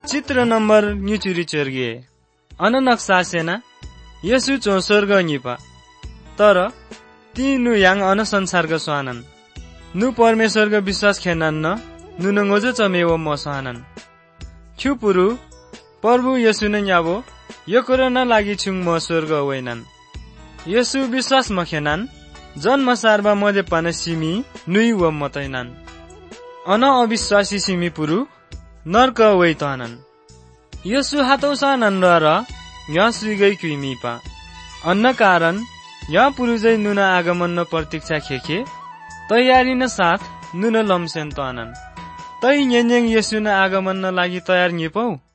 चित्र number न्यूचुरी चोर्गे on नक्सा सेना यसु चो स्वर्ग निपा तर ती नु यांग अन संसारको स्वानन नु परमेश्वरको विश्वास खेनन न नु नंगोजो चमेव म सहनन ख्युपुरु प्रभु यसु न याबो यो कोरोना लागि छुङ म स्वर्ग वैनन यसु विश्वास मखेनन जन्म सारबा मजे पाने सिमी नुई व मतैनन अन अविश्वासी सिमी पुरु नर्क वैतनन यसु हातौ सानन र यहाँ सुइगै क्युमिपा अन्न कारण यहाँ पुरुजै नुना आगमन न प्रतीक्षा खेखे तयारी न साथ नुन लम्सेन तनन तै न्यन्यङ यसु न आगमन न लागि तयार निपौ